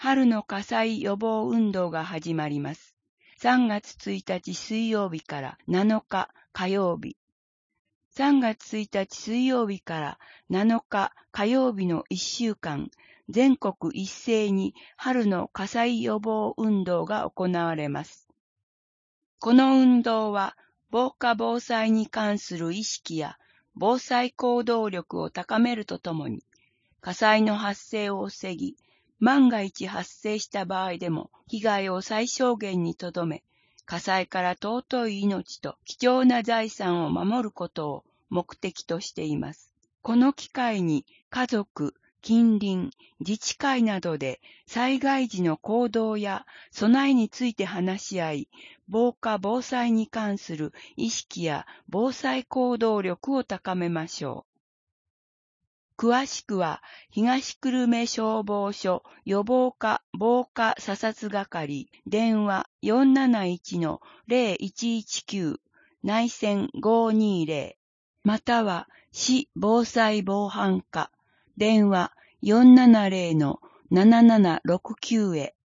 春の火災予防運動が始まります。3月1日水曜日から7日火曜日。3月1日水曜日から7日火曜日の1週間、全国一斉に春の火災予防運動が行われます。この運動は、防火防災に関する意識や防災行動力を高めるとともに、火災の発生を防ぎ、万が一発生した場合でも被害を最小限にとどめ、火災から尊い命と貴重な財産を守ることを目的としています。この機会に家族、近隣、自治会などで災害時の行動や備えについて話し合い、防火・防災に関する意識や防災行動力を高めましょう。詳しくは、東久留米消防署予防課防火査察係電話 471-0119 内線520または市防災防犯課電話 470-7769 へ